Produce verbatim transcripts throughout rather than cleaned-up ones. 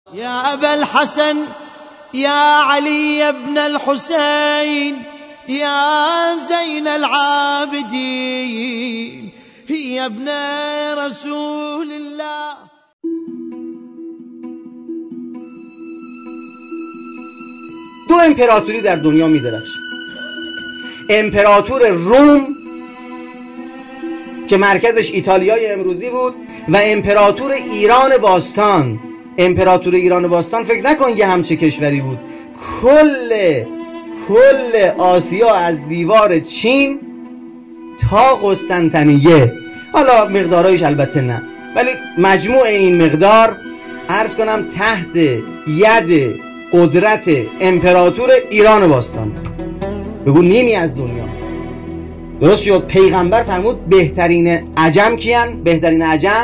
یا ابا الحسن یا علی ابن الحسین یا زین العابدین یا ابن رسول الله. دو امپراتوری در دنیا می درخشه. امپراتور روم که مرکزش ایتالیای امروزی بود و امپراتور ایران باستان. امپراتور ایران باستان فکر نکن یه همچه کشوری بود، کل کل آسیا از دیوار چین تا قسطنطنیه، حالا مقدارایش البته نه، ولی مجموع این مقدار عرض کنم تحت ید قدرت امپراتور ایران باستان. بگو نیمی از دنیا. درست شد. پیغمبر فرمود بهترین عجم کیان؟ بهترین عجم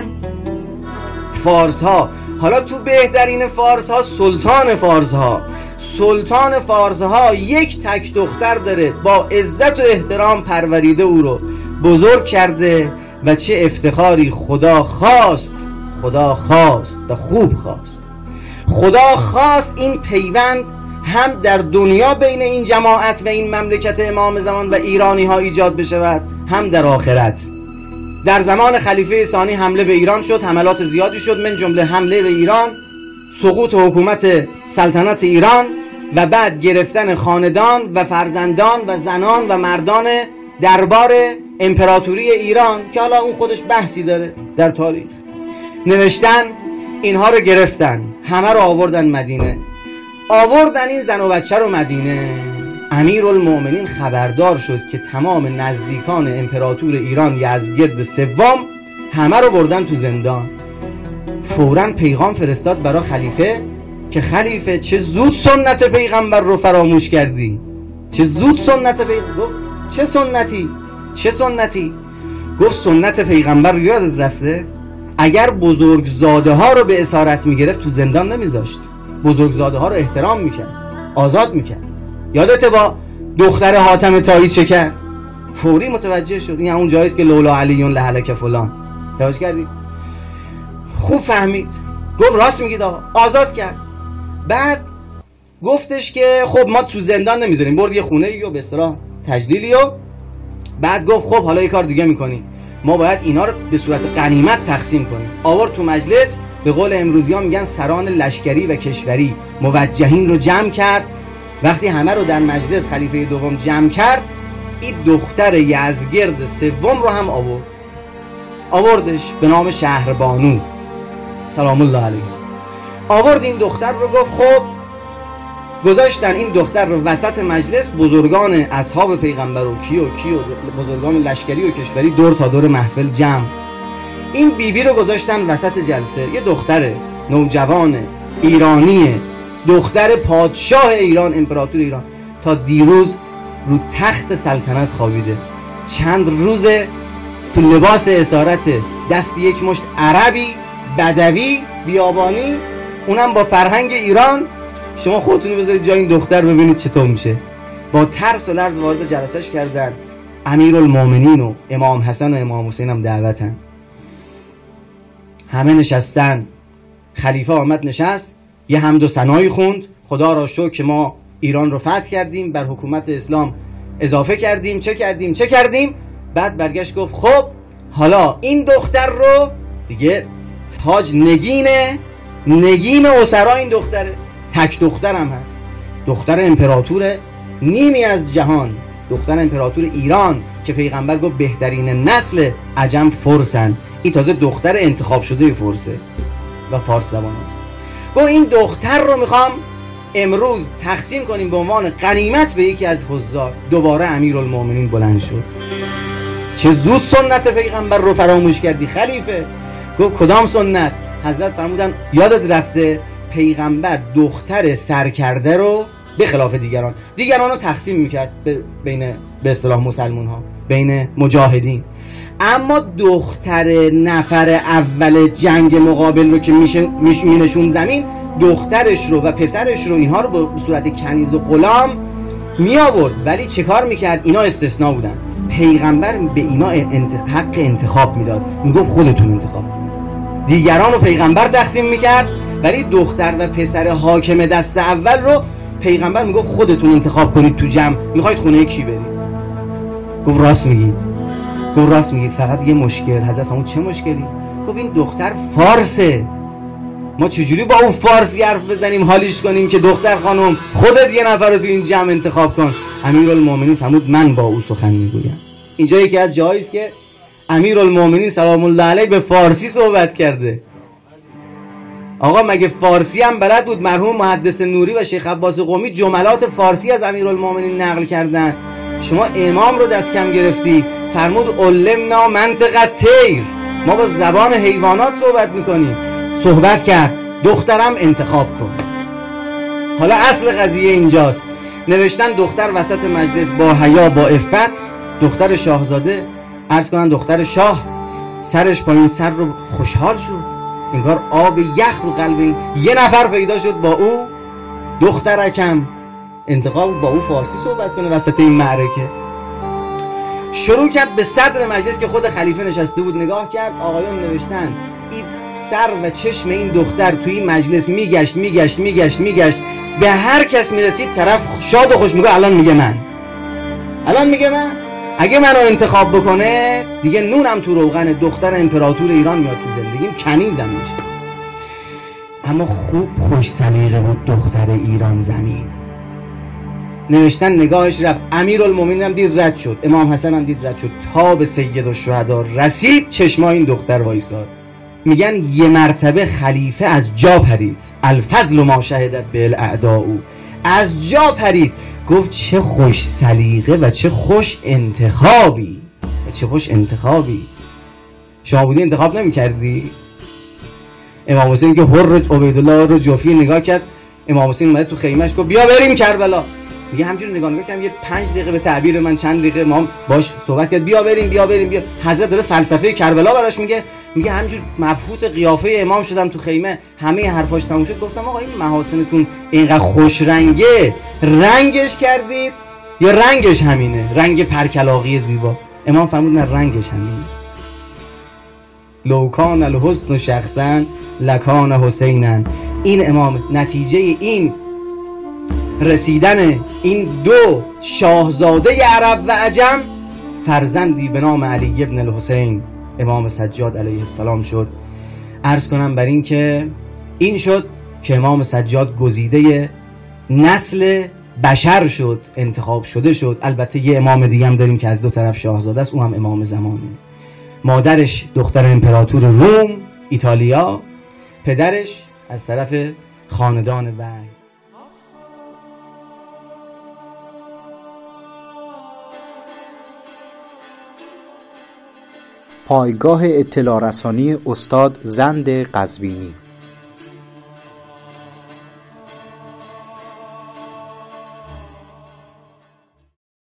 فارس ها. حالا تو بهترین فارس ها سلطان فارس ها سلطان فارس ها یک تک دختر داره، با عزت و احترام پروریده، او رو بزرگ کرده و چه افتخاری. خدا خواست خدا خواست و خوب خواست خدا خواست این پیوند هم در دنیا بین این جماعت و این مملکت امام زمان و ایرانی ها ایجاد بشود، هم در آخرت. در زمان خلیفه ثانی حمله به ایران شد، حملات زیادی شد، من جمله حمله به ایران، سقوط حکومت سلطنت ایران و بعد گرفتن خاندان و فرزندان و زنان و مردان دربار امپراتوری ایران که حالا اون خودش بحثی داره در تاریخ. نوشتن اینها رو گرفتن، همه رو آوردن مدینه. آوردن این زن و بچه رو مدینه. امیرالمؤمنین خبردار شد که تمام نزدیکان امپراتور ایران یزدگرد سوم همه رو بردن تو زندان. فوراً پیغام فرستاد برای خلیفه که خلیفه چه زود سنت پیغمبر رو فراموش کردی، چه زود سنت پیغمبر. گفت چه سنتی؟ چه سنتی؟ گفت سنت پیغمبر رو یادت رفته؟ اگر بزرگزاده ها رو به اسارت میگرفت تو زندان نمیذاشت، بزرگزاده ها رو احترام میکرد، آزاد میکرد. یادته با دختر حاتم طایی چه کرد؟ فوری متوجه شد این همون جاییست که لولا علیون لهلک فلان. توجه کردی؟ خوب فهمید. گفت راست میگید آقا. آزاد کرد. بعد گفتش که خب ما تو زندان نمیذاریم، برد یه خونه ای و به اصطلاح تجلیلی. و بعد گفت خب حالا یه کار دیگه میکنیم، ما باید اینا رو به صورت غنیمت تقسیم کنیم. آورد تو مجلس، به قول امروزی ها میگن سران لشکری و کشوری، موجهین رو جمع کرد. وقتی همه رو در مجلس خلیفه دوم جمع کرد، این دختر یزدگرد سوم رو هم آورد آوردش به نام شهربانو سلام الله علیه. آورد این دختر رو، گفت خب گذاشتن این دختر رو وسط مجلس. بزرگان اصحاب پیغمبر و کی و کی و بزرگان لشکری و کشوری دور تا دور محفل جمع. این بیبی رو گذاشتن وسط جلسه. یه دختر نوجوان ایرانی، دختر پادشاه ایران، امپراتور ایران، تا دیروز رو تخت سلطنت خوابیده. چند روز تو لباس اسارت، دست یک مشت عربی بدوی بیابانی، اونم با فرهنگ ایران. شما خودتونو بذارید جای این دختر ببینید چطور میشه. با ترس و لرز وارد جلسهش کردن. امیرالمؤمنین و امام حسن و امام حسین هم دعوتن. همه نشستن. خلیفه آمد نشست، یه حمد و ثنایی خوند. خدا را شکر که ما ایران رو فتح کردیم، بر حکومت اسلام اضافه کردیم، چه کردیم چه کردیم. بعد برگشت گفت خب حالا این دختر رو دیگه تاج نگین نگین اسرا این دختره، تک دختر هم هست، دختر امپراتور نیمی از جهان، دختر امپراتور ایران که پیغمبر گفت بهترین نسل عجم فرسن. این تازه دختر انتخاب شده فرسه و فارس زبان هست. گفت این دختر رو میخوام امروز تقسیم کنیم به عنوان غنیمت به یکی از حضار. دوباره امیرالمؤمنین بلند شد. چه زود سنت پیغمبر رو فراموش کردی خلیفه. گفت کدام سنت؟ حضرت فرمودن یادت رفته پیغمبر دختر سرکرده رو به خلاف دیگران دیگران رو تقسیم میکرد بین به اصطلاح مسلمون ها، بین مجاهدین، اما دختر نفر اول جنگ مقابل رو که مینشون زمین، دخترش رو و پسرش رو، اینها رو به صورت کنیز و غلام می آورد. ولی چه کار میکرد؟ اینا استثناء بودن. پیغمبر به اینا حق انتخاب میداد، میگفت خودتون انتخاب. دیگران رو پیغمبر تقسیم میکرد ولی دختر و پسر حاکم دست اول رو پیغمبر میگفت خودتون انتخاب کنید تو جمع میخواید خونه کی برید. گفت راست میگید. گفت راست میگید، فقط یه مشکل. حضرت فرمود چه مشکلی؟ گفت این دختر فارسه، ما چجوری با اون فارسی حرف بزنیم حالیش کنیم که دختر خانم خودت یه نفر رو تو این جمع انتخاب کن. امیرالمومنین فرمود من با او سخن میگویم. اینجا یکی از جاهایی است که امیرالمومنین سلام الله علیه به فارسی صحبت کرده. آقا مگه فارسی هم بلد بود؟ مرحوم محدث نوری و شیخ عباس قمی جملات فارسی از امیرالمومنین نقل کردن. شما امام رو دست کم گرفتی، فرمود علمنا منطق طیر، ما با زبان حیوانات صحبت میکنیم. صحبت کرد دخترم انتخاب کن. حالا اصل قضیه اینجاست. نوشتن دختر وسط مجلس با حیا با عفت، دختر شاهزاده، عرض کنن دختر شاه، سرش پایین سر رو خوشحال شد، انگار آب یخ رو قلب این یه نفر پیدا شد با او دخترکم انتخاب با او فارسی صحبت کنه وسط این معرکه. شروع کرد به صدر مجلس که خود خلیفه نشسته بود نگاه کرد. آقایان نوشتن این سر و چشم این دختر توی این مجلس میگشت میگشت میگشت میگشت به هر کس میرسید طرف شاد و خوش میگه الان میگه من، الان میگه من، اگه منو انتخاب بکنه دیگه نونم تو روغن، دختر امپراتور ایران میاد تو زندگیم، کنیزم میشه. اما خوب خوش سلیقه بود دختر ایران زمین. نوشتن نگاهش رفت، امیرالمومنین هم دید رد شد، امام حسن هم دید رد شد، تا به سید الشهدا رسید چشما این دختر وایساد. میگن یه مرتبه خلیفه از جا پرید، الفضل ما شهدت به الاعداء، از جا پرید، گفت چه خوش سلیقه و چه خوش انتخابی و چه خوش انتخابی. شما بودی انتخاب نمی کردی؟ امام حسین که حرت عبیدالله رو جوفی نگاه کرد، امام حسین اومد تو خیمهش گفت بیا بریم کربلا. میگه همجوری نگاه نگاه کردم، یه پنج دقیقه به تعبیر من چند دقیقه ما باش صحبت کرد، بیا بریم بیا بریم بیا. حضرت داره فلسفه کربلا براش میگه. میگه همجور مبهوت قیافه امام شدم تو خیمه، همه حرفاش تموم شد، گفتم آقا این محاسنتون اینقدر خوش رنگه، رنگش کردید یا رنگش همینه؟ رنگ پرکلاقی زیبا. امام فرمود نه رنگش همینه. لو کان الحسن شخصا لکان حسینا. این امام نتیجه این رسیدن این دو شاهزاده عرب و عجم فرزندی به نام علی ابن الحسین امام سجاد علیه السلام شد. عرض کنم بر این که این شد که امام سجاد گزیده نسل بشر شد، انتخاب شده شد. البته یه امام دیگه هم داریم که از دو طرف شاهزاده است، او هم امام زمانه. مادرش دختر امپراتور روم ایتالیا، پدرش از طرف خاندان وحی. پایگاه اطلاع رسانی استاد زند قزوینی